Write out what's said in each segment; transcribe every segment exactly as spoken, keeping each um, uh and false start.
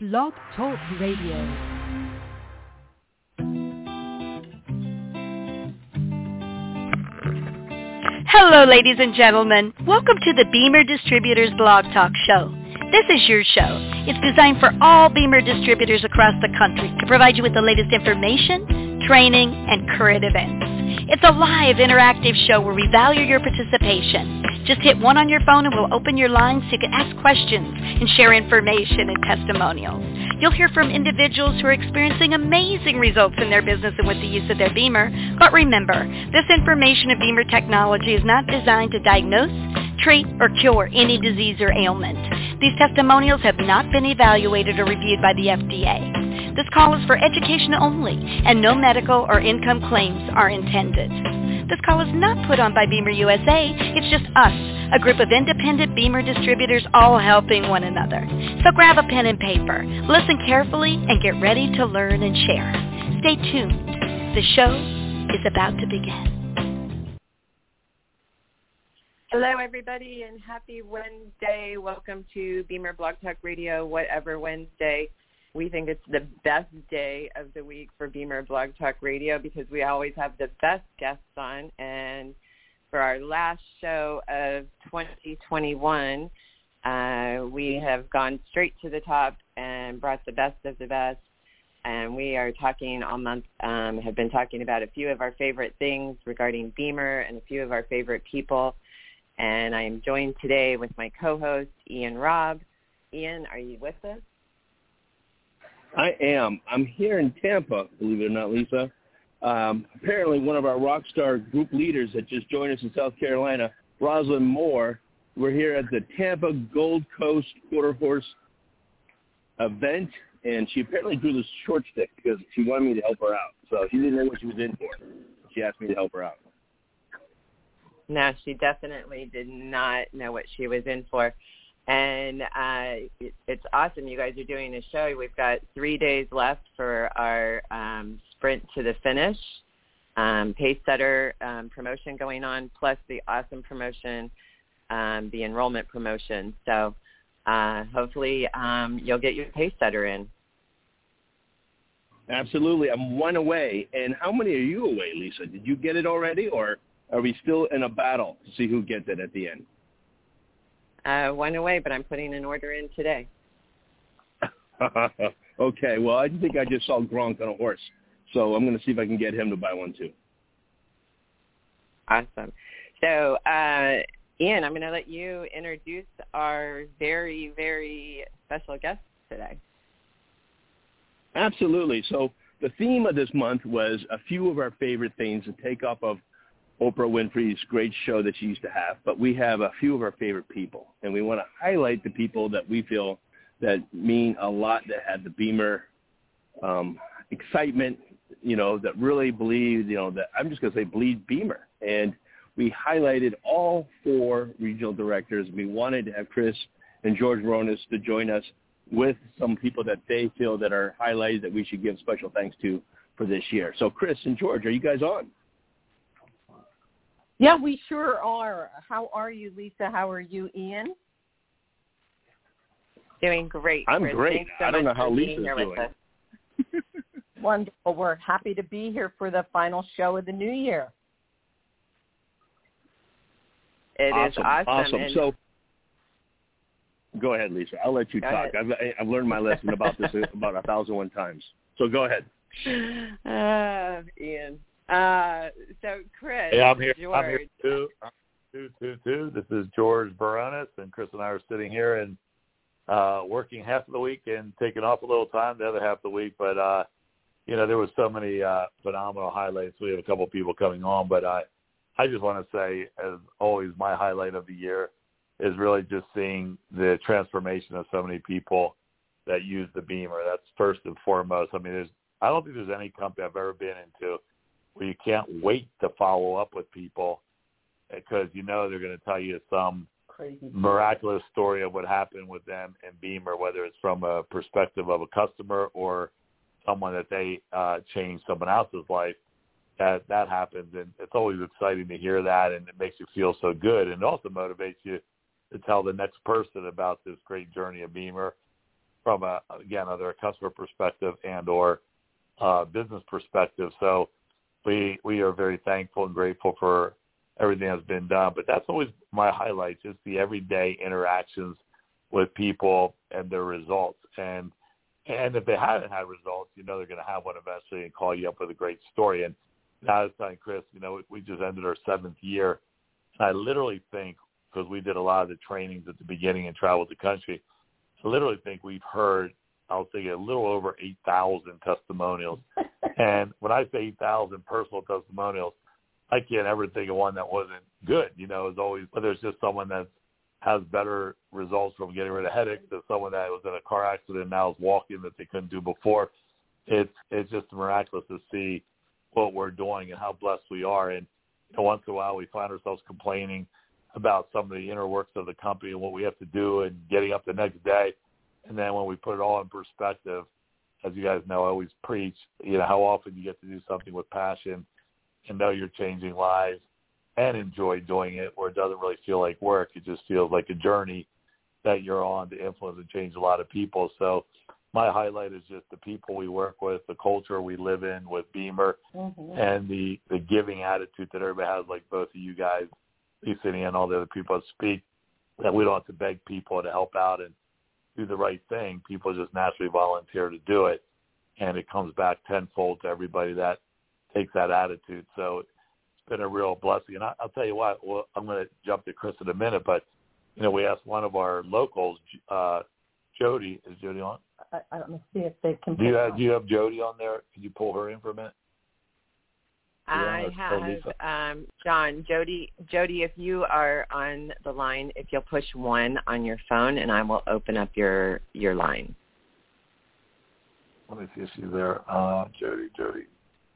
Blog Talk Radio. Hello, ladies and gentlemen. Welcome to the Beamer Distributors Blog Talk Show. This is your show. It's designed for all Beamer distributors across the country to provide you with the latest information, training, and current events. It's a live, interactive show where we value your participation. Just hit one on your phone and we'll open your lines so you can ask questions and share information and testimonials. You'll hear from individuals who are experiencing amazing results in their business and with the use of their Beamer. But remember, this information of Beamer technology is not designed to diagnose, treat, or cure any disease or ailment. These testimonials have not been evaluated or reviewed by the F D A. This call is for education only, and no medical or income claims are intended. This call is not put on by Beamer U S A. It's just us, a group of independent Beamer distributors all helping one another. So grab a pen and paper, listen carefully, and get ready to learn and share. Stay tuned. The show is about to begin. Hello, everybody, and happy Wednesday. Welcome to Beamer Blog Talk Radio, Whatever Wednesday. We think it's the best day of the week for Beamer Blog Talk Radio because we always have the best guests on. And for our last show of twenty twenty-one, uh, we have gone straight to the top and brought the best of the best. And we are talking all month, um, have been talking about a few of our favorite things regarding Beamer and a few of our favorite people. And I am joined today with my co-host, Ian Robb. Ian, are you with us? I am. I'm here in Tampa, believe it or not, Lisa. Um, apparently one of our rock star group leaders that just joined us in South Carolina, Rosalind Moore, we're here at the Tampa Gold Coast Quarter Horse event, and she apparently drew this short stick because she wanted me to help her out. So she didn't know what she was in for. She asked me to help her out. No, she definitely did not know what she was in for. And uh, it, it's awesome. You guys are doing a show. We've got three days left for our um, sprint to the finish, um, pace setter um, promotion going on, plus the awesome promotion, um, the enrollment promotion. So uh, hopefully um, you'll get your pace setter in. Absolutely. I'm one away. And how many are you away, Lisa? Did you get it already, or are we still in a battle to see who gets it at the end? Uh, one away, but I'm putting an order in today. Okay, well, I think I just saw Gronk on a horse, so I'm going to see if I can get him to buy one too. Awesome. So, uh, Ian, I'm going to let you introduce our very, very special guest today. Absolutely. So the theme of this month was a few of our favorite things to take off of Oprah Winfrey's great show that she used to have, but we have a few of our favorite people, and we want to highlight the people that we feel that mean a lot, that had the Beamer um, excitement, you know, that really believe, you know, that I'm just going to say bleed Beamer. And we highlighted all four regional directors. We wanted to have Chris and George Ronis to join us with some people that they feel that are highlighted that we should give special thanks to for this year. So Chris and George, are you guys on? Yeah, we sure are. How are you, Lisa? How are you, Ian? Doing great. I'm Chris. great. Thanks so I don't much know how for being Lisa's here doing. with us. Wonderful. We're happy to be here for the final show of the new year. It awesome. is awesome. Awesome. And so go ahead, Lisa. I'll let you go talk. I've, I've learned my lesson about this about a thousand one times. So go ahead. Uh, Ian. Uh, so, Chris, hey, I'm here. George. I'm here too. I'm two, two, two. This is George Baronis, and Chris and I are sitting here and uh, working half of the week and taking off a little time the other half of the week. But, uh, you know, there was so many uh, phenomenal highlights. We have a couple of people coming on, but I, I just want to say, as always, my highlight of the year is really just seeing the transformation of so many people that use the Beamer. That's first and foremost. I mean, there's I don't think there's any company I've ever been into where you can't wait to follow up with people because you know they're going to tell you some Crazy. miraculous story of what happened with them and Beamer, whether it's from a perspective of a customer or someone that they uh, changed someone else's life. That that happens, and it's always exciting to hear that, and it makes you feel so good, and it also motivates you to tell the next person about this great journey of Beamer. from a, again, either a customer perspective and or uh, business perspective. So we we are very thankful and grateful for everything that's been done. But that's always my highlight, just the everyday interactions with people and their results. And and if they haven't had results, you know they're going to have one eventually and call you up with a great story. And now I was telling Chris, you know, we just ended our seventh year. And I literally think, because we did a lot of the trainings at the beginning and traveled the country, I literally think we've heard, I'll say, a little over eight thousand testimonials. And when I say eight thousand personal testimonials, I can't ever think of one that wasn't good. You know, it's always, whether it's just someone that has better results from getting rid of headaches than someone that was in a car accident and now is walking that they couldn't do before. It's it's just miraculous to see what we're doing and how blessed we are. And you know, once in a while we find ourselves complaining about some of the inner works of the company and what we have to do and getting up the next day. And then when we put it all in perspective, as you guys know, I always preach, you know, how often you get to do something with passion and know you're changing lives and enjoy doing it, where it doesn't really feel like work. It just feels like a journey that you're on to influence and change a lot of people. So my highlight is just the people we work with, the culture we live in with Beamer, mm-hmm. and the, the giving attitude that everybody has, like both of you guys, Lisa and all the other people that speak, that we don't have to beg people to help out and do the right thing. People just naturally volunteer to do it, and it comes back tenfold to everybody that takes that attitude. So it's been a real blessing. And I, I'll tell you what, well, I'm going to jump to Chris in a minute, but, you know, we asked one of our locals, uh, Jody, is Jody on? I, I don't know, see if they can. Do you have, do you have Jody on there? Can you pull her in for a minute? I have, um, John, Jody, Jody, if you are on the line, if you'll push one on your phone, and I will open up your, your line. Let me see if she's there. Uh, Jody, Jody.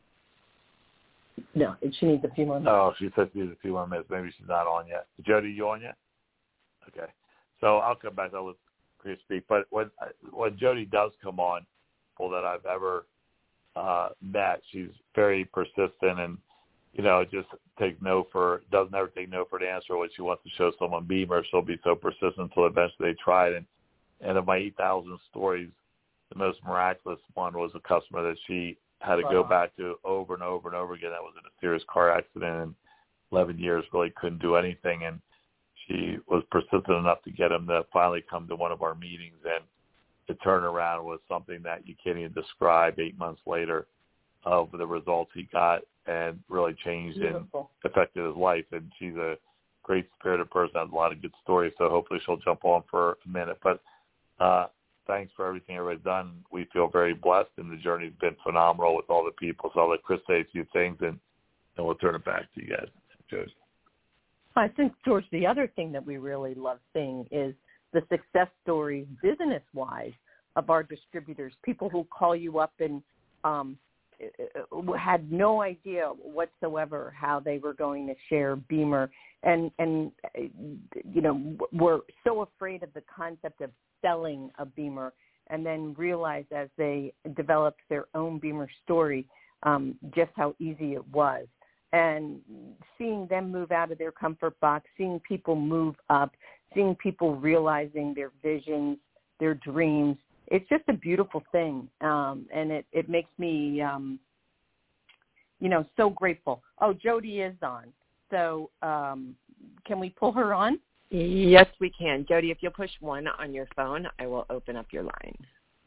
No, she needs a few more minutes. Oh, she said she needs a few more minutes. Maybe she's not on yet. Jody, you on yet? Okay. So I'll come back. I'll let Chris speak. But when, when Jody does come on, people that I've ever uh, met, she's very persistent and, you know, just take no for, doesn't ever take no for an answer. When she wants to show someone Beamer, she'll be so persistent until eventually they try it. And, and of my eight thousand stories, the most miraculous one was a customer that she had to go back to over and over and over again. That was in a serious car accident, and eleven years really couldn't do anything. And she was persistent enough to get him to finally come to one of our meetings, and the turnaround was something that you can't even describe eight months later of the results he got, and really changed Beautiful. and affected his life. And she's a great spirited person, has a lot of good stories, so hopefully she'll jump on for a minute. But uh, thanks for everything everybody's done. We feel very blessed, and the journey's been phenomenal with all the people. So I'll let Chris say a few things, and then we'll turn it back to you guys. Joseph. I think, George, the other thing that we really love seeing is the success stories business-wise of our distributors, people who call you up and um, had no idea whatsoever how they were going to share Beamer, and, and you know, were so afraid of the concept of selling a Beamer, and then realized as they developed their own Beamer story um, just how easy it was. And seeing them move out of their comfort box, seeing people move up, seeing people realizing their visions, their dreams, it's just a beautiful thing. Um, and it, it makes me, um, you know, so grateful. Oh, Jody is on. So um, can we pull her on? Yes, we can. Jody, if you'll push one on your phone, I will open up your line.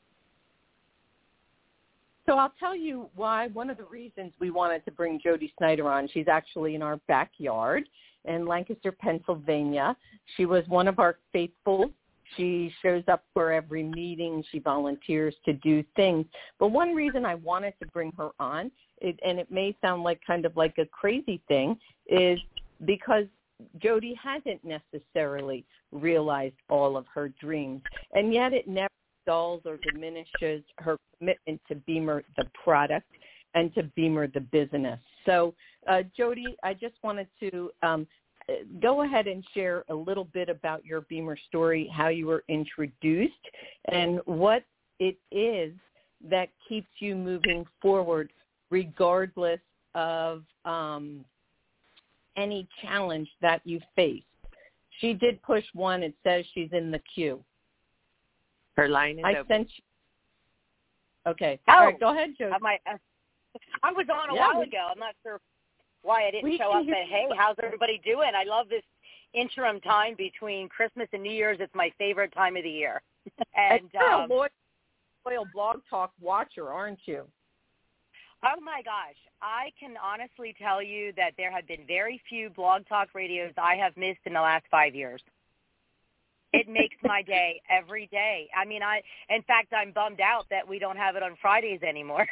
So I'll tell you why, one of the reasons we wanted to bring Jody Snyder on. She's actually in our backyard in Lancaster, Pennsylvania. She was one of our faithfuls. She shows up for every meeting. She volunteers to do things. But one reason I wanted to bring her on, it, and it may sound like kind of like a crazy thing, is because Jody hasn't necessarily realized all of her dreams, and yet it never dulls or diminishes her commitment to Beamer, the product, and to Beamer, the business. So, uh, Jody, I just wanted to um, go ahead and share a little bit about your Beamer story, how you were introduced, and what it is that keeps you moving forward regardless of um, any challenge that you face. She did push one. It says she's in the queue. Her line is I open. sent you. Okay. Oh, All right, go ahead, Jody. I, might, uh, I was on a Yeah, while we- ago. I'm not sure why I didn't we show can up, hear but hey, how's everybody doing? I love this interim time between Christmas and New Year's. It's my favorite time of the year. And you're um, a loyal, loyal Blog Talk watcher, aren't you? oh my gosh, I can honestly tell you that there have been very few Blog Talk radios I have missed in the last five years. It makes my day every day. I mean, I in fact, I'm bummed out that we don't have it on Fridays anymore.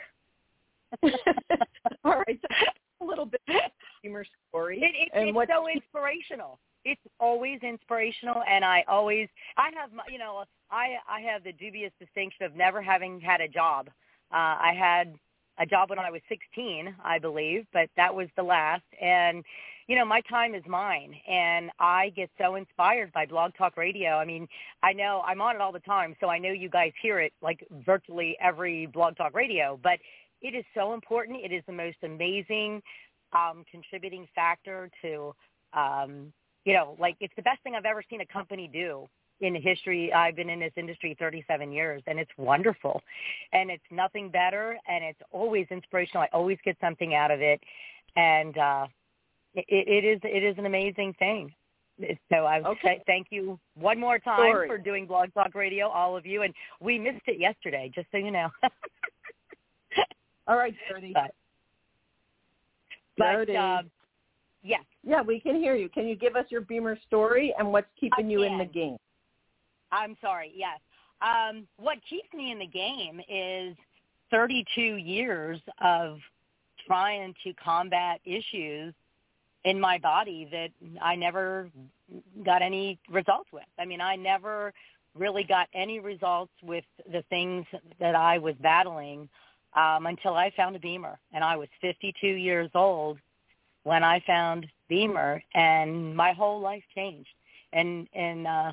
All right, so a little bit of a humor story. It, it, and it's what, so inspirational. It's always inspirational, and I always, I have, my- you know, I I have the dubious distinction of never having had a job. Uh, I had a job when I was sixteen, I believe, but that was the last. And, you know, my time is mine, and I get so inspired by Blog Talk Radio. I mean, I know I'm on it all the time, so I know you guys hear it like virtually every Blog Talk Radio, but it is so important. It is the most amazing um, contributing factor to, um, you know, like it's the best thing I've ever seen a company do in history. I've been in this industry thirty-seven years, and it's wonderful. And it's nothing better, and it's always inspirational. I always get something out of it. And uh, it, it is it is an amazing thing. So I would Okay. say thank you one more time Story. for doing Blog Talk Radio, all of you. And we missed it yesterday, just so you know. all right, Jody. But, but Jody. um, yes. Yeah, we can hear you. Can you give us your Beamer story and what's keeping I you in the can. game? I'm sorry, yes. Um, what keeps me in the game is thirty-two years of trying to combat issues in my body that I never got any results with. I mean, I never really got any results with the things that I was battling um, until I found a Beamer. And I was fifty-two years old when I found Beamer, and my whole life changed. And, and uh,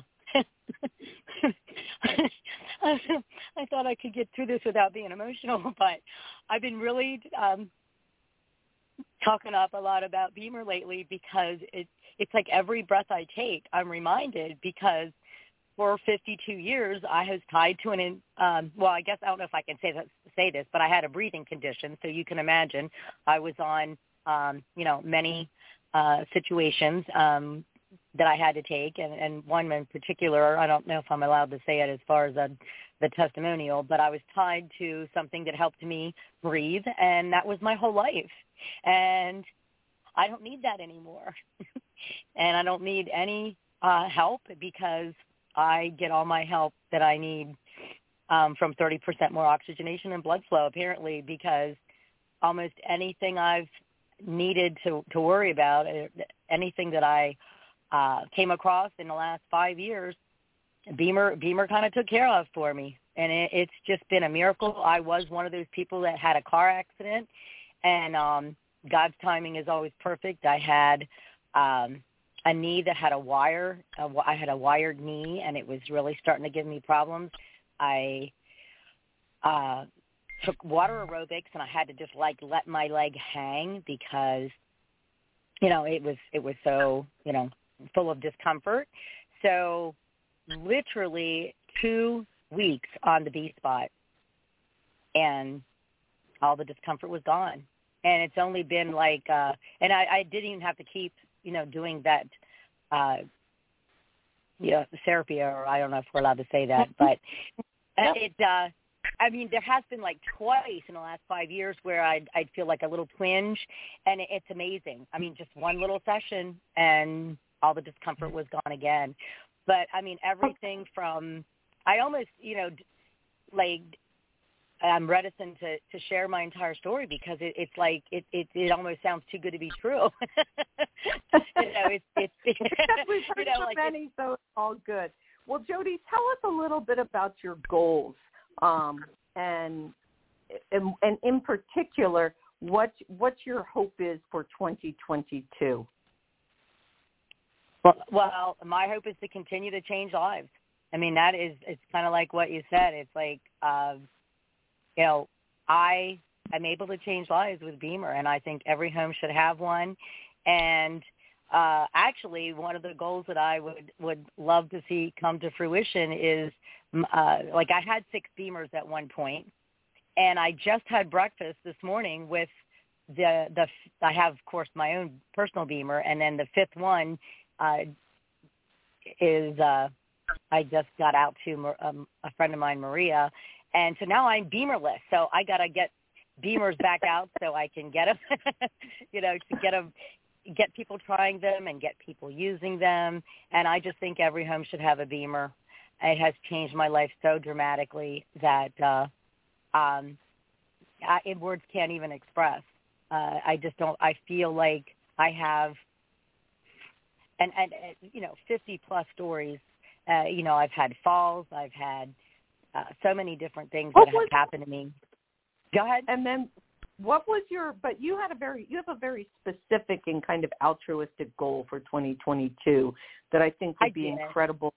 I thought I could get through this without being emotional, but I've been really um, talking up a lot about Beamer lately because it, it's like every breath I take, I'm reminded because for fifty-two years I was tied to an, um, well, I guess I don't know if I can say that, say this, but I had a breathing condition, so you can imagine I was on, um, you know, many uh, situations um, that I had to take, and, and one in particular, I don't know if I'm allowed to say it as far as a, the testimonial, but I was tied to something that helped me breathe, and that was my whole life. And I don't need that anymore. And I don't need any uh, help because I get all my help that I need um, from thirty percent more oxygenation and blood flow, apparently, because almost anything I've needed to, to worry about, anything that I uh, came across in the last five years, Beamer Beamer kind of took care of for me. And it, it's just been a miracle. I was one of those people that had a car accident, and um, God's timing is always perfect. I had um, a knee that had a wire. A, I had a wired knee, and it was really starting to give me problems. I uh, took water aerobics, and I had to just like let my leg hang because, you know, it was it was so, you know, full of discomfort. So literally two weeks on the B spot, and all the discomfort was gone. And it's only been like, uh, and I, I didn't even have to keep, you know, doing that, uh, you know, therapy, or I don't know if we're allowed to say that, but it, uh, I mean, there has been like twice in the last five years where I'd, I'd feel like a little twinge, and it, it's amazing. I mean, just one little session, and all the discomfort was gone again. But, I mean, everything from, I almost, you know, like, I'm reticent to, to share my entire story because it, it's like, it, it, it almost sounds too good to be true. you know, it's, it's, We've heard you know, so like many, so it's all good. Well, Jody, tell us a little bit about your goals, um, and, and and in particular, what what your hope is for twenty twenty-two. Well, well, my hope is to continue to change lives. I mean, that is, it's kind of like what you said. It's like, uh, you know, I am able to change lives with Beamer, and I think every home should have one. And uh, actually, one of the goals that I would, would love to see come to fruition is, uh, like I had six Beamers at one point, and I just had breakfast this morning with the, the I have, of course, my own personal Beamer, and then the fifth one uh, is uh, I just got out to um, a friend of mine, Maria, and so now I'm Beamerless, so I got to get Beamers back out so I can get them, you know, to get them, get people trying them and get people using them. And I just think every home should have a Beamer. It has changed my life so dramatically that uh, um, I, it, words can't even express. Uh, I just don't, I feel like I have, and, and, and you know, fifty plus stories. Uh, you know, I've had falls. I've had uh, so many different things that have happened to me. Go ahead. And then what was your, but you had a very, you have a very specific and kind of altruistic goal for twenty twenty-two that I think would I be did. incredible.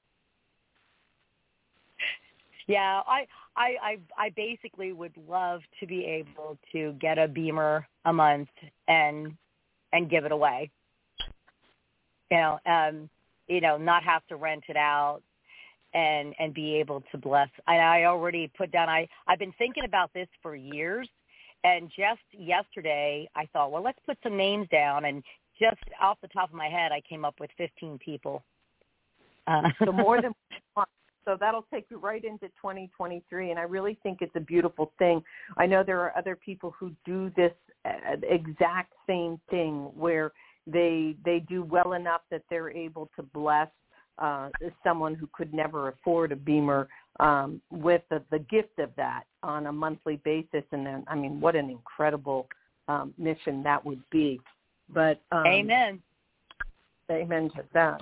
Yeah, I, I, I, I basically would love to be able to get a Beamer a month and, and give it away. You know, um, you know, not have to rent it out. And, and be able to bless. I, I already put down, I, I've been thinking about this for years. And just yesterday, I thought, well, let's put some names down. And just off the top of my head, I came up with fifteen people. Uh, so more than one. So that'll take you right into twenty twenty-three. And I really think it's a beautiful thing. I know there are other people who do this uh, exact same thing where they they do well enough that they're able to bless Uh, someone who could never afford a Beamer um, with the, the gift of that on a monthly basis. And then, I mean, what an incredible um, mission that would be. But um, Amen. Amen to that.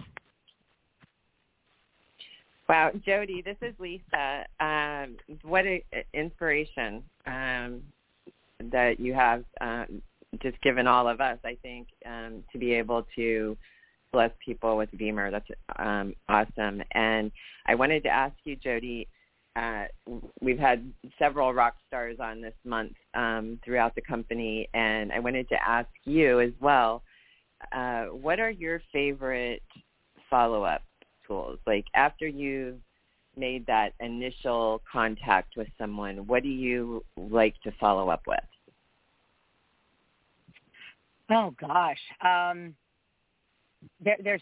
Wow, Jody, this is Lisa. Um, what an inspiration um, that you have um, just given all of us, I think, um, to be able to bless people with Beamer. That's um, awesome. And I wanted to ask you, Jody, uh, we've had several rock stars on this month um, throughout the company, and I wanted to ask you as well, uh, what are your favorite follow-up tools? Like after you've made that initial contact with someone, what do you like to follow up with? Oh, gosh. Um, There, there's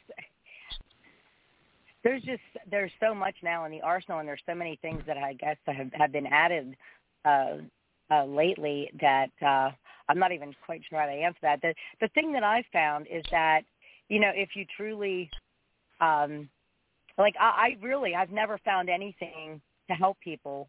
there's just there's so much now in the arsenal, and there's so many things that I guess have, have been added uh, uh, lately that uh, I'm not even quite sure how to answer that. The the thing that I found is that, you know, if you truly um, like I, I really I've never found anything to help people,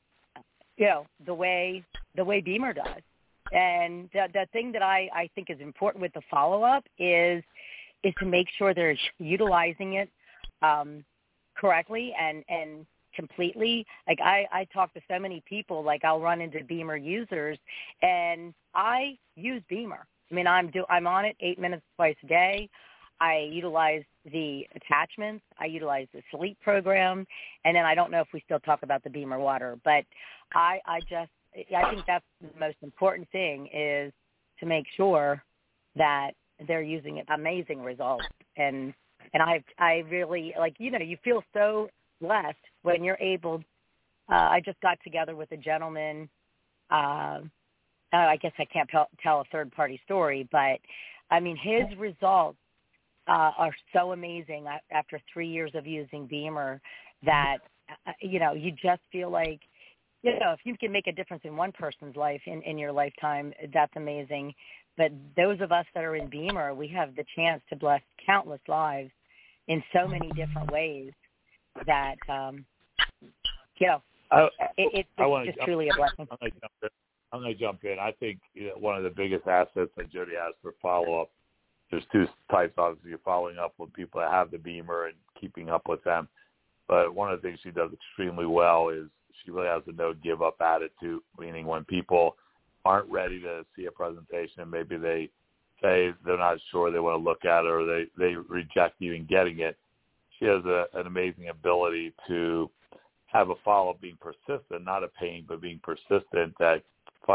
you know, the way the way Beamer does. And the, the thing that I, I think is important with the follow up is. is to make sure they're utilizing it um, correctly and, and completely. Like I, I talk to so many people, like I'll run into Beamer users, and I use Beamer. I mean, I'm do I'm on it eight minutes twice a day. I utilize the attachments. I utilize the sleep program, and then I don't know if we still talk about the Beamer water, but I, I just I think that's the most important thing is to make sure that they're using it. Amazing results. And, and I, I really like, you know, you feel so blessed when you're able, uh, I just got together with a gentleman. Uh, I guess I can't tell, tell a third party story, but I mean, his results uh, are so amazing after three years of using Beamer that, uh, you know, you just feel like, you know, if you can make a difference in one person's life in, in your lifetime, that's amazing. But those of us that are in Beamer, we have the chance to bless countless lives in so many different ways that, um, you know, I, it, it's I wanna, just truly a blessing. I'm going to jump in. I'm going to jump in. I think you know, one of the biggest assets that Jody has for follow-up, there's two types, obviously, you're following up with people that have the Beamer and keeping up with them. But one of the things she does extremely well is she really has a no-give-up attitude, meaning when people aren't ready to see a presentation, maybe they say they're not sure they want to look at it or they, they reject even getting it. She has a, an amazing ability to have a follow-up being persistent, not a pain, but being persistent that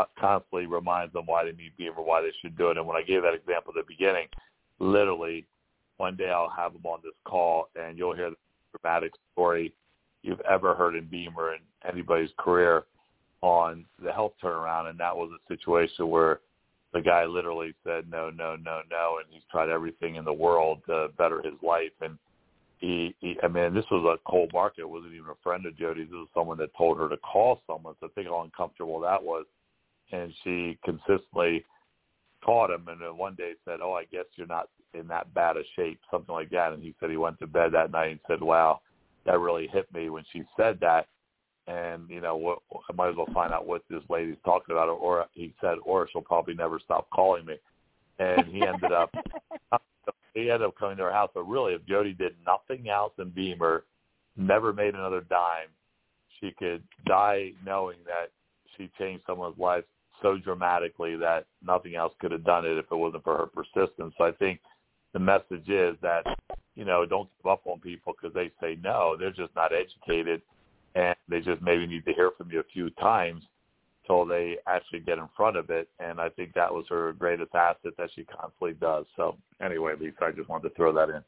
constantly reminds them why they need Beamer, why they should do it. And when I gave that example at the beginning, literally one day I'll have him on this call, and you'll hear the dramatic story you've ever heard in Beamer and anybody's career on the health turnaround. And that was a situation where the guy literally said, no, no, no, no, and he's tried everything in the world to better his life. And he, he I mean, this was a cold market. It wasn't even a friend of Jody's. This was someone that told her to call someone. So think how uncomfortable that was. And she consistently called him, and then one day said, oh, I guess you're not in that bad a shape, something like that. And he said he went to bed that night and said, wow, that really hit me when she said that. And, you know, what, I might as well find out what this lady's talking about. Or he said, or she'll probably never stop calling me. And he ended up, he ended up coming to our house. But really, if Jody did nothing else in Beamer, never made another dime, she could die knowing that she changed someone's life so dramatically that nothing else could have done it if it wasn't for her persistence. So I think the message is that, you know, don't give up on people because they say no. They're just not educated, and they just maybe need to hear from you a few times till they actually get in front of it. And I think that was her greatest asset that she constantly does. So anyway, Lisa, I just wanted to throw that in.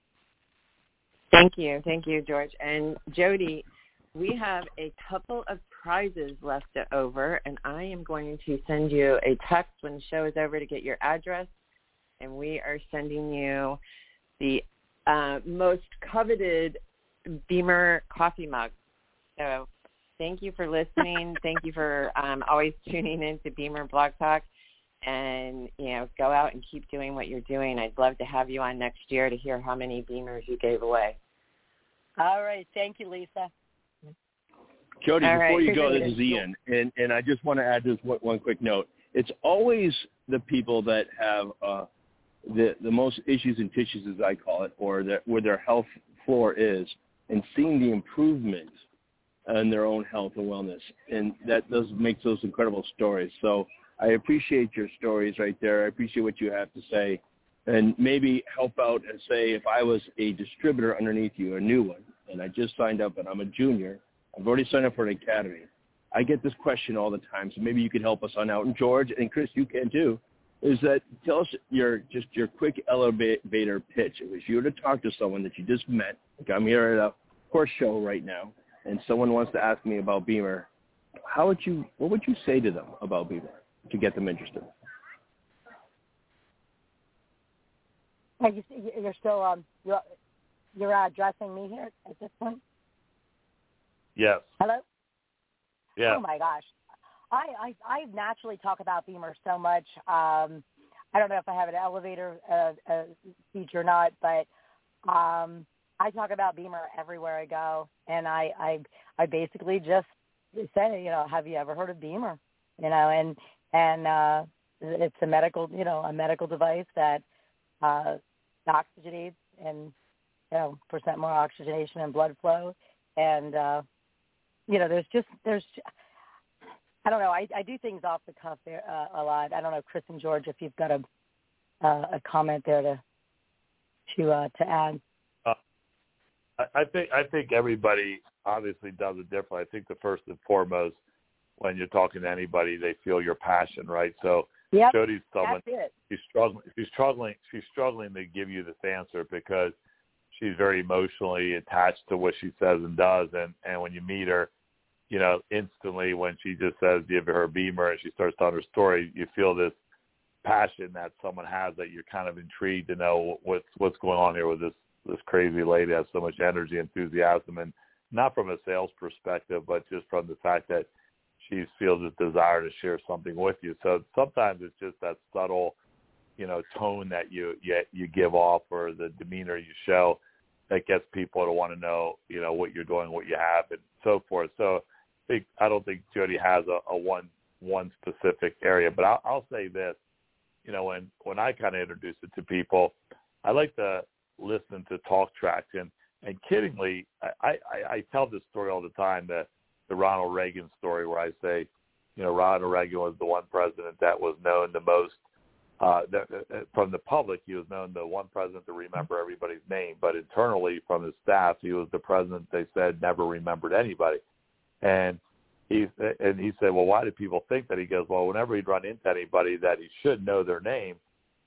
Thank you. Thank you, George. And Jody, we have a couple of prizes left over, and I am going to send you a text when the show is over to get your address, and we are sending you the uh, most coveted Beamer coffee mug. So thank you for listening. Thank you for um, always tuning in to Beamer Blog Talk, and, you know, go out and keep doing what you're doing. I'd love to have you on next year to hear how many Beamers you gave away. All right. Thank you, Lisa. Jody, All before right. you go, this is Ian, and, and I just want to add just one, one quick note. It's always the people that have uh, the the most issues and tissues, as I call it, or that where their health floor is, and seeing the improvement in their own health and wellness, and that does make those incredible stories. So I appreciate your stories right there. I appreciate what you have to say, and maybe help out and say, if I was a distributor underneath you, a new one, and I just signed up and I'm a junior, I've already signed up for an academy. I get this question all the time, so maybe you could help us on out. And George and Chris, you can too. Is that tell us your just your quick elevator pitch. If you were to talk to someone that you just met, like I'm here at a horse show right now, and someone wants to ask me about Beamer, how would you? What would you say to them about Beamer to get them interested? Are you, you're still um you're you're uh, addressing me here at this point? Yes. Hello? Yeah. Oh, my gosh. I, I, I naturally talk about Beamer so much. Um, I don't know if I have an elevator uh, uh, speech or not, but um, I talk about Beamer everywhere I go. And I, I, I basically just say, you know, have you ever heard of Beamer? You know, and, and uh, it's a medical, you know, a medical device that uh, oxygenates and, you know, percent more oxygenation and blood flow. And, uh, you know, there's just, there's, I don't know, I, I do things off the cuff there uh, a lot. I don't know, Chris and George, if you've got a uh, a comment there to to uh, to add. Uh, I, I think I think everybody obviously does it differently. I think the first and foremost, when you're talking to anybody, they feel your passion, right? So yep, Jody's someone, that's it. she's struggling, she's struggling, she's struggling to give you this answer because she's very emotionally attached to what she says and does. And, and when you meet her, you know, instantly when she just says, give her a Beamer and she starts telling her story, you feel this passion that someone has that you're kind of intrigued to know what's, what's going on here with this, this crazy lady that has so much energy, enthusiasm, and not from a sales perspective, but just from the fact that she feels this desire to share something with you. So sometimes it's just that subtle, you know, tone that you, you you give off or the demeanor you show that gets people to want to know, you know, what you're doing, what you have, and so forth. So I, think, I don't think Jody has a, a one one specific area, but I'll, I'll say this, you know, when, when I kind of introduce it to people, I like to listen to talk tracks. And, and kiddingly, I, I, I tell this story all the time, the, the Ronald Reagan story where I say, you know, Ronald Reagan was the one president that was known the most Uh, that, uh, from the public, he was known the one president to remember everybody's name, but internally from his staff, he was the president they said never remembered anybody. And he and he said, well, why do people think that? He goes, well, whenever he'd run into anybody that he should know their name,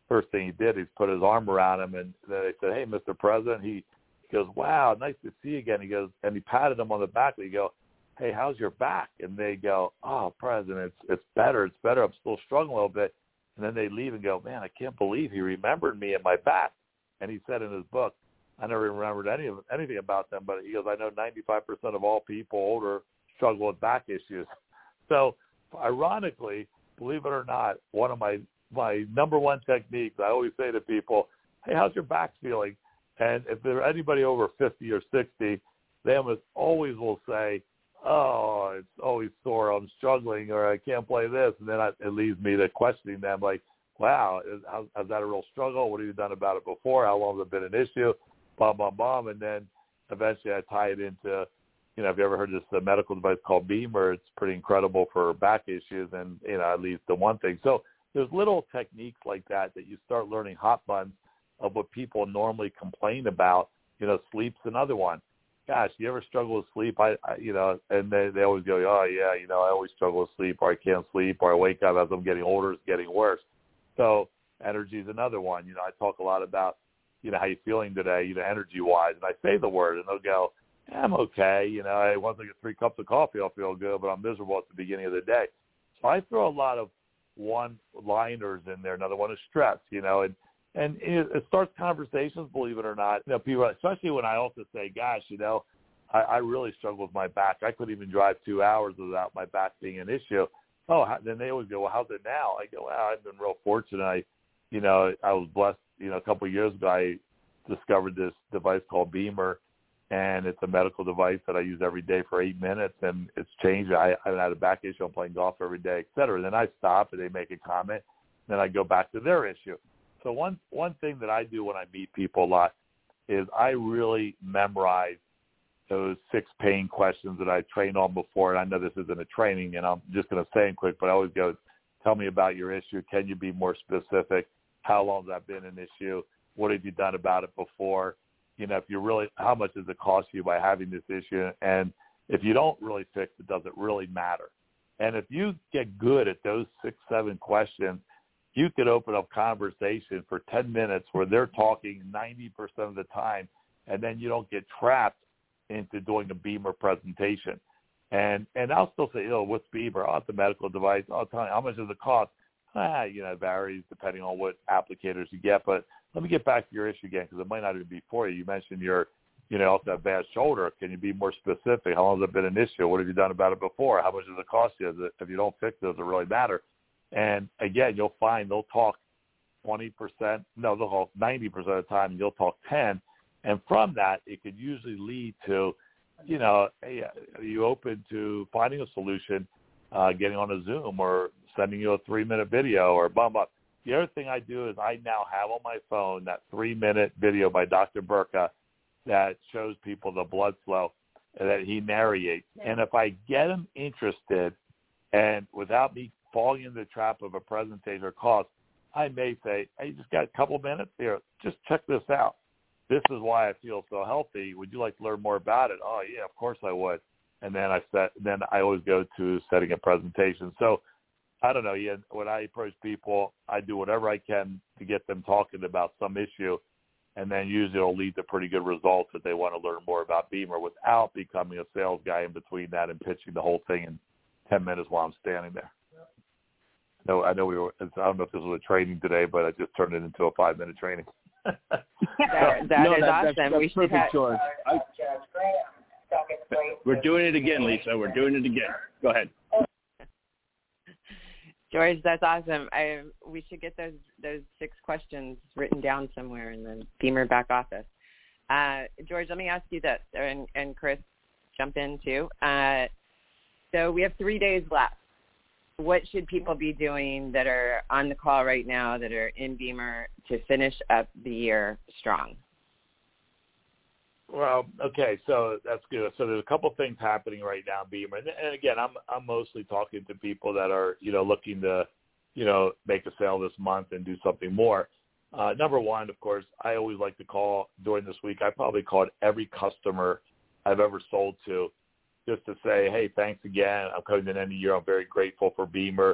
first thing he did, he put his arm around him, and then they said, "Hey, Mister President." He, he goes, "Wow, nice to see you again." He goes, and he patted him on the back. And he go, "Hey, how's your back?" And they go, "Oh, President, it's it's better. It's better. I'm still struggling a little bit." And then they leave and go, "Man, I can't believe he remembered me and my back." And he said in his book, I never remembered any of anything about them, but he goes, "I know ninety-five percent of all people older struggle with back issues." So, ironically, believe it or not, one of my my number one techniques, I always say to people, "Hey, how's your back feeling?" And if there's anybody over fifty or sixty, they almost always will say, "Oh, it's always sore. I'm struggling," or "I can't play this." And then I, it leads me to questioning them, like, "Wow, is, how, is that a real struggle? What have you done about it before? How long has it been an issue?" Bum, bum, bum. And then eventually I tie it into, you know, have you ever heard of this uh, medical device called Beamer? It's pretty incredible for back issues, and, you know, at least the one thing. So there's little techniques like that that you start learning hot buns of what people normally complain about. You know, sleep's another one. Gosh, you ever struggle with sleep? I, I you know, and they, they always go, "Oh, yeah, you know, I always struggle with sleep, or I can't sleep, or I wake up as I'm getting older, it's getting worse." So energy is another one. You know, I talk a lot about, you know, how you feeling today, you know, energy-wise. And I say the word, and they'll go, yeah, "I'm okay. You know, hey, once I get three cups of coffee, I'll feel good, but I'm miserable at the beginning of the day." So I throw a lot of one-liners in there. Another one is stress, you know, and, and it, it starts conversations, believe it or not. You know, people, especially when I also say, "Gosh, you know, I, I really struggle with my back. I couldn't even drive two hours without my back being an issue." Oh, how, then they always go, "Well, how's it now?" I go, "Well, I've been real fortunate. I, you know, I was blessed. You know, a couple of years ago, I discovered this device called Beamer, and it's a medical device that I use every day for eight minutes, and it's changed. I, I had a back issue. I'm playing golf every day, et cetera. Then I stop, and they make a comment. Then I go back to their issue. So one one thing that I do when I meet people a lot is I really memorize those six pain questions that I trained on before. And I know this isn't a training, and I'm just going to say them quick, but I always go, "Tell me about your issue. Can you be more specific? How long has that been an issue? What have you done about it before? You know, if you really, how much does it cost you by having this issue? And if you don't really fix it, does it really matter?" And if you get good at those six, seven questions, you could open up conversation for ten minutes where they're talking ninety percent of the time, and then you don't get trapped into doing a Beamer presentation. And and I'll still say, "Oh, what's Beamer? Oh, it's a medical device. Oh, tell me, how much does it cost?" Ah, you know, it varies depending on what applicators you get. But let me get back to your issue again, because it might not even be for you. You mentioned your, you know, also have bad shoulder. Can you be more specific? How long has it been an issue? What have you done about it before? How much does it cost you? Does it, if you don't fix it, does it really matter? And again, you'll find they'll talk twenty percent, no, they'll talk ninety percent of the time, and you'll talk ten. And from that, it could usually lead to, you know, hey, are you open to finding a solution, uh, getting on a Zoom or sending you a three-minute video or bum up. The other thing I do is I now have on my phone that three-minute video by Doctor Burka that shows people the blood flow that he narrates. And if I get them interested, and without me falling into the trap of a presentation or cost, I may say, "Hey, you just got a couple minutes here. Just check this out. This is why I feel so healthy. Would you like to learn more about it?" "Oh, yeah, of course I would." And then I set, then I always go to setting a presentation. So I don't know. Yeah, when I approach people, I do whatever I can to get them talking about some issue, and then usually it'll lead to pretty good results if they want to learn more about Beamer without becoming a sales guy in between that and pitching the whole thing in ten minutes while I'm standing there. No, I know we were. I don't know if this was a training today, but I just turned it into a five-minute training. that that no, is that, awesome. That's, that's we perfect, have... George. I, we're doing it again, Lisa. We're doing it again. Go ahead. George, that's awesome. I we should get those those six questions written down somewhere in the Beamer back office. Uh, George, let me ask you this, and, and Chris, jump in too. Uh, so we have three days left. What should people be doing that are on the call right now that are in Beamer to finish up the year strong? Well, okay, so that's good. So there's a couple things happening right now in Beamer, and, and again, I'm I'm mostly talking to people that are you know looking to you know make a sale this month and do something more. Uh, number one, of course, I always like to call during this week. I probably called every customer I've ever sold to just to say, hey, thanks again. I'm coming to the end of the year. I'm very grateful for Beamer.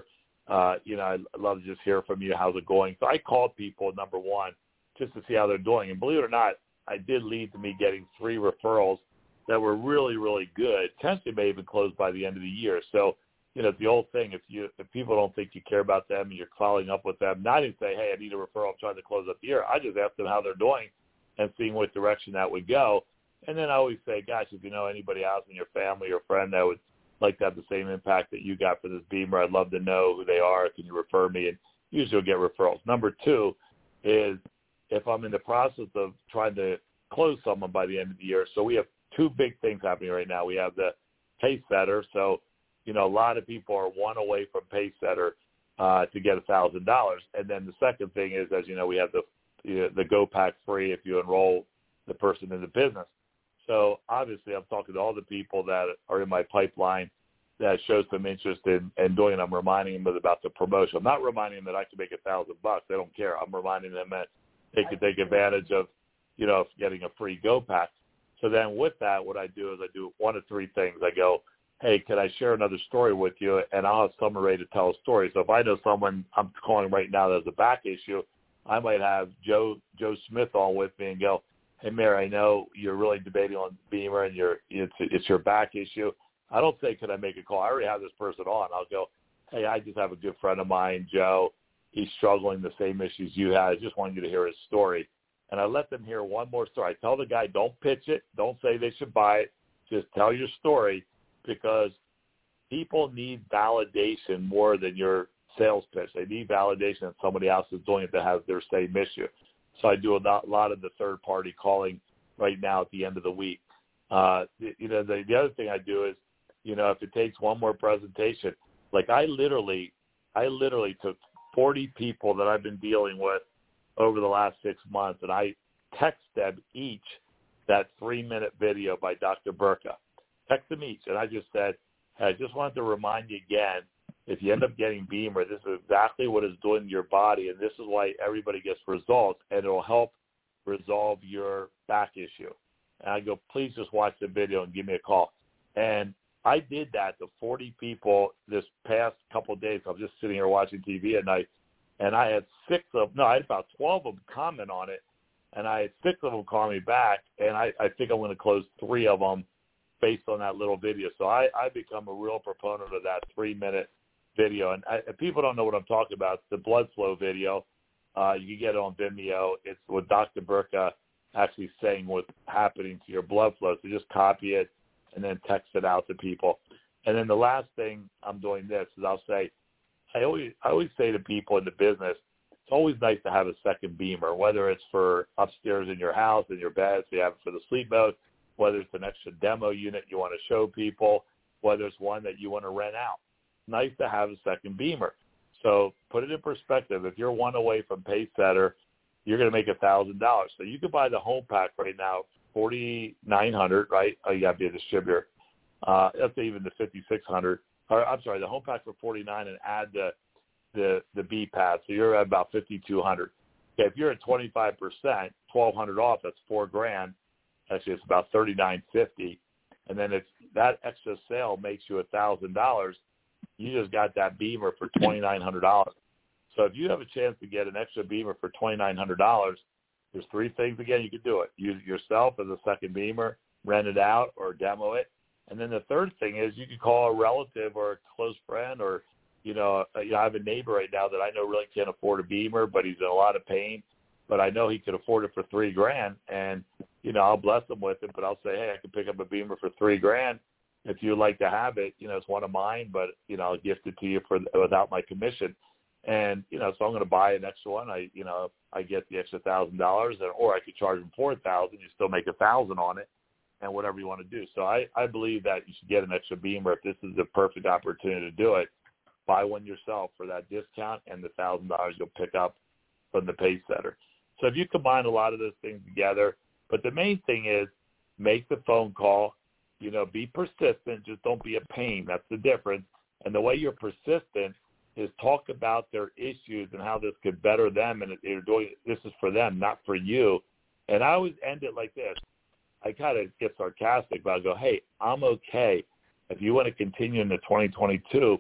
Uh, you know, I'd love to just hear from you. How's it going? So I called people, number one, just to see how they're doing. And believe it or not, I did lead to me getting three referrals that were really, really good. Potentially may even close by the end of the year. So, you know, it's the old thing. If you if people don't think you care about them and you're following up with them, not even say, hey, I need a referral, I'm trying to close up the year. I just ask them how they're doing and seeing what direction that would go. And then I always say, gosh, if you know anybody else in your family or friend that would like to have the same impact that you got for this Beamer, I'd love to know who they are. Can you refer me? And usually you'll get referrals. Number two is if I'm in the process of trying to close someone by the end of the year. So we have two big things happening right now. We have the Pacesetter. So, you know, a lot of people are one away from Pacesetter uh, to get one thousand dollars. And then the second thing is, as you know, we have the you know, the Go Pack free if you enroll the person in the business. So obviously I'm talking to all the people that are in my pipeline that show some interest in, in doing it. I'm reminding them about the promotion. I'm not reminding them that I can make a thousand bucks. They don't care. I'm reminding them that they can take advantage of, you know, getting a free Go Pack. So then with that, what I do is I do one of three things. I go, hey, can I share another story with you? And I'll have someone ready to tell a story. So if I know someone I'm calling right now that has a back issue, I might have Joe Joe Smith on with me and go, hey, Mayor, I know you're really debating on Beamer and you're, it's, it's your back issue. I don't say, could I make a call? I already have this person on. I'll go, hey, I just have a good friend of mine, Joe. He's struggling the same issues you had. I just wanted you to hear his story. And I let them hear one more story. I tell the guy, don't pitch it. Don't say they should buy it. Just tell your story, because people need validation more than your sales pitch. They need validation that somebody else is doing it that has their same issue. So I do a lot of the third-party calling right now at the end of the week. Uh, you know, the, the other thing I do is, you know, if it takes one more presentation, like I literally, I literally took forty people that I've been dealing with over the last six months, and I text them each that three-minute video by Doctor Burka. Text them each, and I just said, hey, I just wanted to remind you again, if you end up getting Beamer, this is exactly what it's doing to your body, and this is why everybody gets results, and it will help resolve your back issue. And I go, please just watch the video and give me a call. And I did that to forty people this past couple of days. I was just sitting here watching T V at night, and I had six of no, I had about twelve of them comment on it, and I had six of them call me back, and I, I think I'm going to close three of them based on that little video. So I, I become a real proponent of that three-minute video. And, I, and people don't know what I'm talking about. It's the blood flow video. Uh, you can get it on Vimeo. It's with Doctor Burka actually saying what's happening to your blood flow. So just copy it and then text it out to people. And then the last thing I'm doing this is I'll say, I always I always say to people in the business, it's always nice to have a second Beamer, whether it's for upstairs in your house, in your bed, so you have it for the sleep mode, whether it's an extra demo unit you want to show people, whether it's one that you want to rent out. Nice to have a second Beamer. So put it in perspective. If you're one away from Pacesetter, you're going to make one thousand dollars. So you could buy the home pack right now, forty-nine hundred dollars, right? Oh, you got to be a distributor. Uh, up to even the fifty-six hundred dollars. Or, I'm sorry, the home pack for forty-nine dollars and add the the the B pad. So you're at about fifty-two hundred dollars. Okay, if you're at twenty-five percent, twelve hundred dollars off, that's four grand. Actually, it's about thirty-nine fifty. And then if that extra sale makes you one thousand dollars, you just got that Beamer for twenty-nine hundred dollars. So if you have a chance to get an extra Beamer for twenty-nine hundred dollars, there's three things, again, you could do it. Use it yourself as a second Beamer, rent it out, or demo it. And then the third thing is you could call a relative or a close friend, or, you know, you know, I have a neighbor right now that I know really can't afford a Beamer, but he's in a lot of pain. But I know he could afford it for three grand, and, you know, I'll bless him with it, but I'll say, hey, I can pick up a Beamer for three grand. If you'd like to have it, you know, it's one of mine, but, you know, I'll gift it to you for without my commission. And, you know, so I'm going to buy an extra one. I, you know, I get the extra thousand dollars, or I could charge them four thousand. You still make a thousand on it, and whatever you want to do. So I, I believe that you should get an extra Beamer. If this is the perfect opportunity to do it, buy one yourself for that discount and the thousand dollars you'll pick up from the Pacesetter. So if you combine a lot of those things together, but the main thing is make the phone call. You know, be persistent. Just don't be a pain. That's the difference. And the way you're persistent is talk about their issues and how this could better them, and they're doing this is for them, not for you. And I always end it like this. I kind of get sarcastic, but I go, hey, I'm okay. If you want to continue into twenty twenty-two,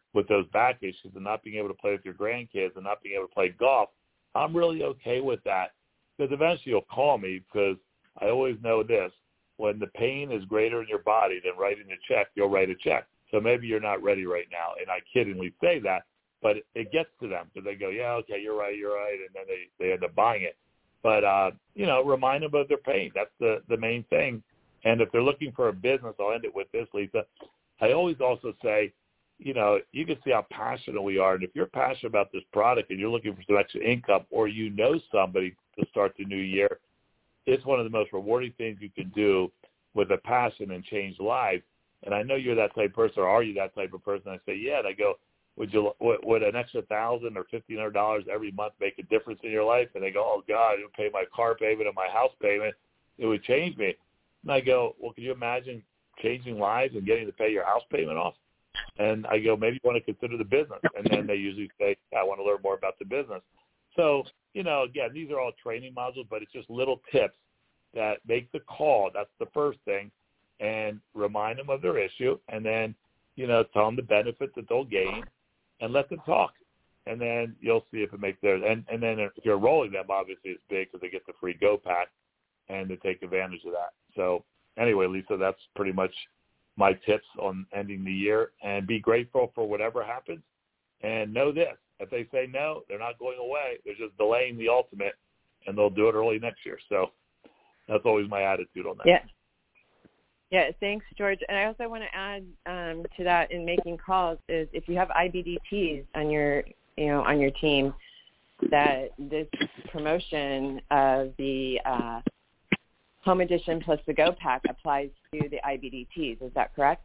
with those back issues and not being able to play with your grandkids and not being able to play golf, I'm really okay with that, because eventually you'll call me, because I always know this: when the pain is greater in your body than writing a check, you'll write a check. So maybe you're not ready right now, and I kiddingly say that, but it, it gets to them because they go, yeah, okay, you're right, you're right, and then they, they end up buying it. But, uh, you know, remind them of their pain. That's the, the main thing. And if they're looking for a business, I'll end it with this, Lisa. I always also say, you know, you can see how passionate we are. And if you're passionate about this product and you're looking for some extra income, or you know somebody to start the new year, it's one of the most rewarding things you can do with a passion and change lives. And I know you're that type of person, or are you that type of person? I say, yeah. And I go, would you would, would an extra thousand or fifteen hundred dollars every month make a difference in your life? And they go, oh God, it would pay my car payment and my house payment. It would change me. And I go, well, can you imagine changing lives and getting to pay your house payment off? And I go, maybe you want to consider the business. And then they usually say, yeah, I want to learn more about the business. So, you know, again, these are all training modules, but it's just little tips that make the call. That's the first thing. And remind them of their issue, and then, you know, tell them the benefits that they'll gain, and let them talk. And then you'll see if it makes theirs. And, and then if you're rolling them, obviously it's big because they get the free Go Pack, and they take advantage of that. So anyway, Lisa, that's pretty much my tips on ending the year. And be grateful for whatever happens. And know this: if they say no, they're not going away. They're just delaying the ultimate, and they'll do it early next year. So that's always my attitude on that. Yeah. Yeah, thanks, George. And I also want to add um, to that in making calls is if you have I B D Ts on your, you know, on your team, that this promotion of the uh, Home Edition plus the Go Pack applies to the I B D Ts. Is that correct?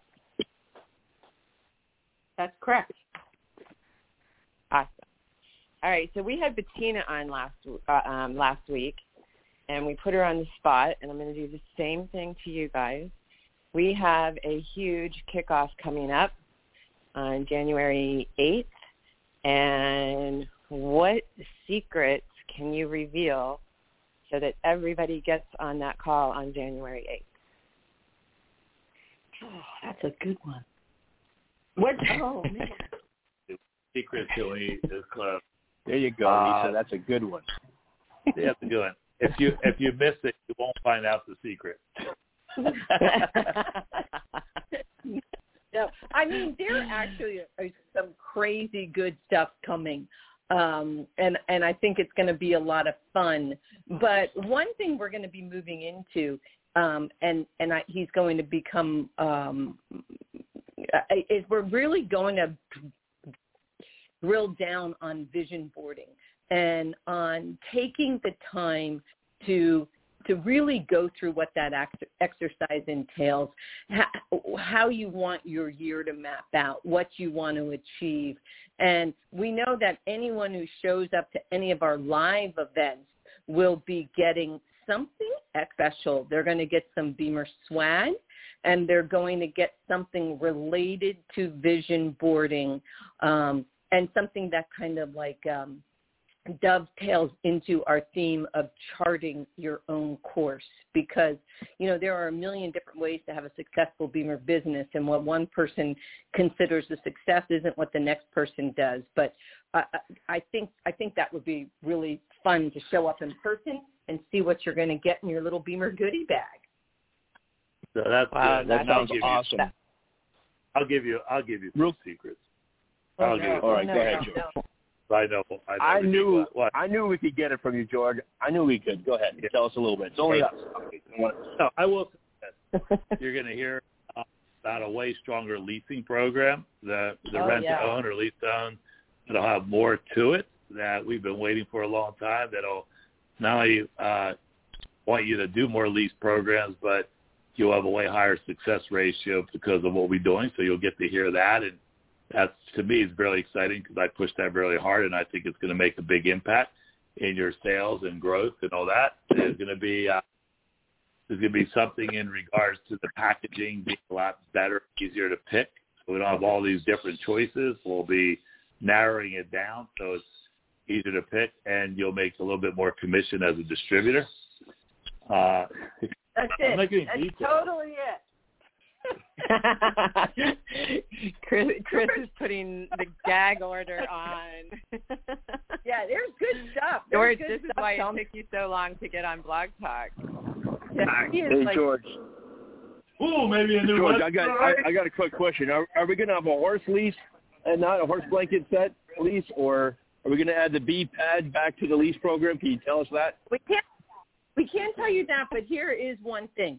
That's correct. Awesome. All right, so we had Bettina on last uh, um, last week, and we put her on the spot, and I'm going to do the same thing to you guys. We have a huge kickoff coming up on January eighth, and what secrets can you reveal so that everybody gets on that call on January eighth? Oh, that's a good one. What? Oh, man. Secret, Joey, is uh, There you go, uh, Lisa. That's a good one. That's a good one. If you if you miss it, you won't find out the secret. No, I mean, there actually is some crazy good stuff coming, um, and and I think it's going to be a lot of fun. But one thing we're going to be moving into, um, and and I, he's going to become, um, is we're really going to drill down on vision boarding and on taking the time to to really go through what that ex- exercise entails, how, how you want your year to map out, what you want to achieve. And we know that anyone who shows up to any of our live events will be getting something special. They're going to get some Beamer swag, and they're going to get something related to vision boarding, um, and something that kind of like um, dovetails into our theme of charting your own course, because, you know, there are a million different ways to have a successful Beamer business, and what one person considers a success isn't what the next person does. But uh, I think I think that would be really fun to show up in person and see what you're going to get in your little Beamer goodie bag. So that's wow, good. that And sounds I'll awesome. You, I'll give you I'll give you some Real secrets. Oh, I'll no, give you. oh, All right, no, go ahead, no, George. no. I know. I, know I knew what? I knew we could get it from you, George. I knew we could. Go ahead. Tell us a little bit. It's only us. No, I will say this. You're going to hear uh, about a way stronger leasing program, the the Oh, rent yeah. to own or lease to own. It'll have more to it that we've been waiting for a long time. That'll not only uh, want you to do more lease programs, but you'll have a way higher success ratio because of what we're doing. So you'll get to hear that, and that's, to me, is really exciting because I pushed that really hard, and I think it's going to make a big impact in your sales and growth and all that. There's going to be uh, there's going to be something in regards to the packaging being a lot better, easier to pick. So we don't have all these different choices. We'll be narrowing it down so it's easier to pick, and you'll make a little bit more commission as a distributor. Uh, That's I'm it. not getting That's details. totally it. Chris, Chris is putting the gag order on. Yeah, there's good stuff. There's George, good this is stuff. why it took you so long to get on Blog Talk. Yeah, he is Hey, like, George. Ooh, maybe a new George, one. I got I, I got a quick question. Are, are we going to have a horse lease and not a horse blanket set lease, or are we going to add the bee pad back to the lease program? Can you tell us that? we can't we can't tell you that, but here is one thing.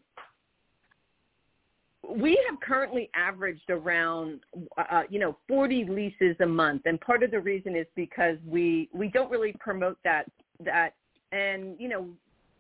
We have currently averaged around, uh, you know, forty leases a month, and part of the reason is because we we don't really promote that that, and you know,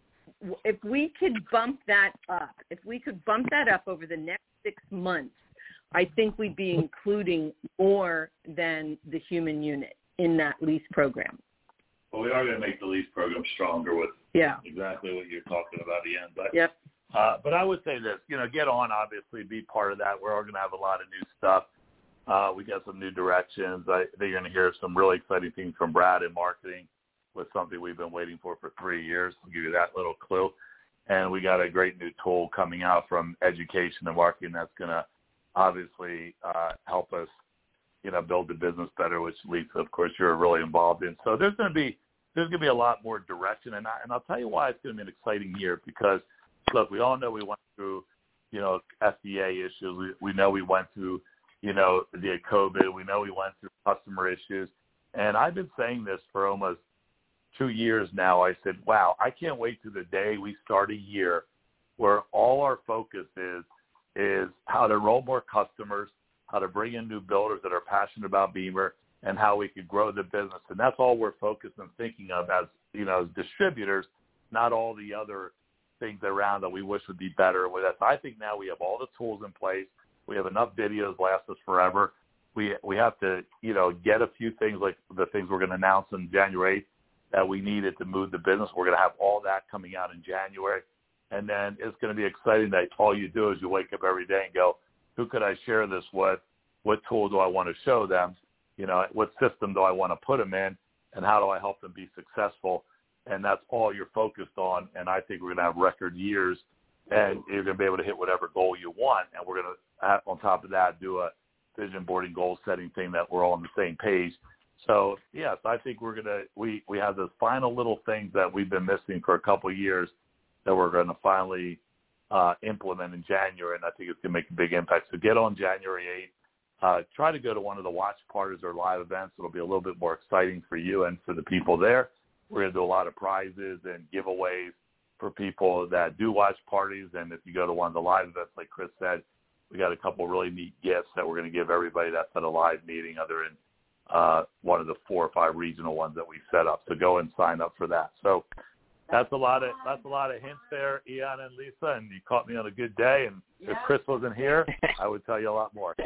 if we could bump that up, if we could bump that up over the next six months, I think we'd be including more than the human unit in that lease program. Well, we are going to make the lease program stronger with Yeah. exactly what you're talking about, Ian. But Yep. uh, but I would say this, you know, get on, obviously, be part of that. We're all going to have a lot of new stuff. Uh, we got some new directions. I think you're going to hear some really exciting things from Brad in marketing with something we've been waiting for for three years. I'll give you that little clue. And we got a great new tool coming out from education and marketing that's going to obviously uh, help us, you know, build the business better, which Lisa, of course, you're really involved in. So there's going to be there's going to be a lot more direction, and I, and I'll tell you why it's going to be an exciting year because, look, we all know we went through, you know, F D A issues. We, we know we went through, you know, the COVID. We know we went through customer issues, and I've been saying this for almost two years now. I said, wow, I can't wait to the day we start a year where all our focus is is how to enroll more customers, how to bring in new builders that are passionate about Beamer, and how we could grow the business. And that's all we're focused on thinking of as, you know, as distributors, not all the other things around that we wish would be better with us. I think now we have all the tools in place. We have enough videos last us forever. We we have to, you know, get a few things like the things we're going to announce in January eighth that we needed to move the business. We're going to have all that coming out in January. And then it's going to be exciting that all you do is you wake up every day and go, who could I share this with? What tool do I want to show them? You know, what system do I want to put them in? And how do I help them be successful? And that's all you're focused on. And I think we're going to have record years, and you're going to be able to hit whatever goal you want. And we're going to, have, on top of that, do a vision boarding goal setting thing that we're all on the same page. So, yes, I think we're going to, we, we have those final little things that we've been missing for a couple of years that we're going to finally uh, implement in January, and I think it's going to make a big impact. So get on January eighth. Uh, try to go to one of the watch parties or live events. It'll be a little bit more exciting for you and for the people there. We're going to do a lot of prizes and giveaways for people that do watch parties. And if you go to one of the live events, like Chris said, we got a couple of really neat gifts that we're going to give everybody that's at a live meeting other than uh, one of the four or five regional ones that we set up. So go and sign up for that. So that's a lot of that's a lot of hints there, Ian and Lisa, and you caught me on a good day. And yeah. If Chris wasn't here, I would tell you a lot more.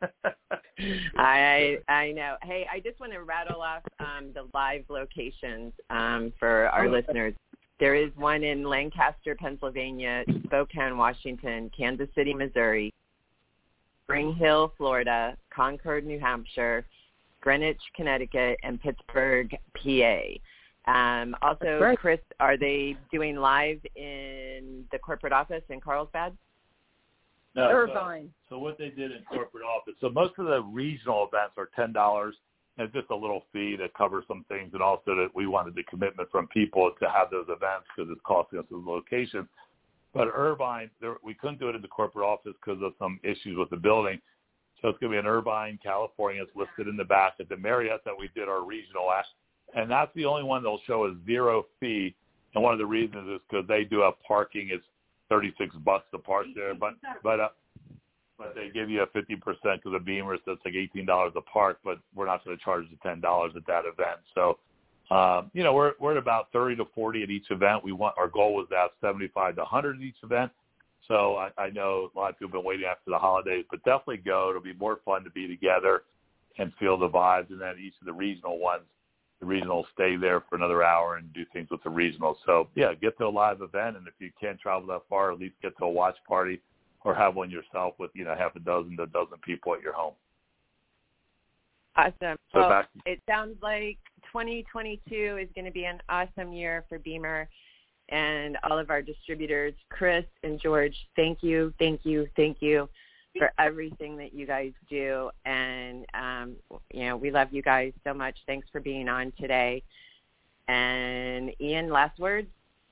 I I know. Hey, I just want to rattle off um, the live locations um, for our listeners. There is one in Lancaster, Pennsylvania, Spokane, Washington, Kansas City, Missouri, Spring Hill, Florida, Concord, New Hampshire, Greenwich, Connecticut, and Pittsburgh, P A. Um, also, right. Chris, are they doing live in the corporate office in Carlsbad? No, Irvine. So, so what they did in corporate office, so most of the regional events are ten dollars, and it's just a little fee to cover some things, and also that we wanted the commitment from people to have those events because it's costing us the location. But Irvine, there, we couldn't do it in the corporate office because of some issues with the building. So it's going to be in Irvine, California. It's listed in the back at the Marriott that we did our regional at. And that's the only one they'll show a zero fee. And one of the reasons is because they do have parking. It's thirty-six bucks to park there. But but uh, but they give you a fifty percent because of Beamer, so it's like eighteen dollars to park. But we're not going to charge the ten dollars at that event. So, um, you know, we're we're at about thirty to forty at each event. We want Our goal was to have seventy-five to one hundred at each event. So I, I know a lot of people have been waiting after the holidays, but definitely go. It'll be more fun to be together and feel the vibes. And then each of the regional ones, the regionals stay there for another hour and do things with the regionals. So, yeah, get to a live event, and if you can't travel that far, at least get to a watch party or have one yourself with, you know, half a dozen to a dozen people at your home. Awesome. So well, back- it sounds like twenty twenty-two is going to be an awesome year for Beamer and all of our distributors. Chris and George, thank you, thank you, thank you for everything that you guys do. And, um, you know, we love you guys so much. Thanks for being on today. And Ian, last words?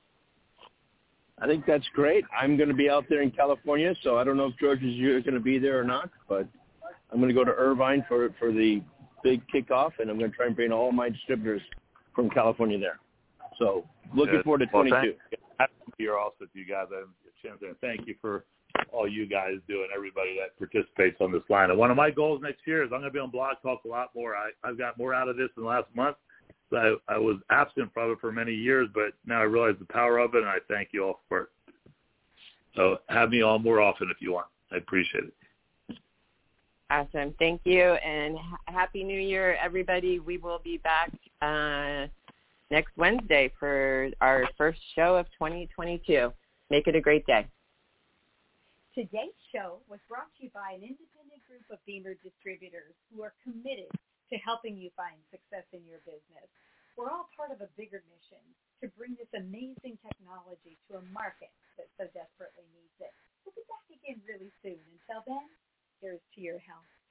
I think that's great. I'm going to be out there in California, so I don't know if George is going to be there or not, but I'm going to go to Irvine for for the big kickoff, and I'm going to try and bring all my distributors from California there. So looking Good. forward to well, twenty-two. Happy to be here also with you guys. I have a chance there. Thank you for all you guys do and everybody that participates on this line. And one of my goals next year is I'm going to be on Blog Talk a lot more. I, I've got more out of this in the last month. So I, I was absent from it for many years, but now I realize the power of it, and I thank you all for it. So have me on more often if you want. I appreciate it. Awesome. Thank you, and Happy New Year, everybody. We will be back uh, next Wednesday for our first show of twenty twenty-two. Make it a great day. Today's show was brought to you by an independent group of Beamer distributors who are committed to helping you find success in your business. We're all part of a bigger mission to bring this amazing technology to a market that so desperately needs it. We'll be back again really soon. Until then, here's to your health.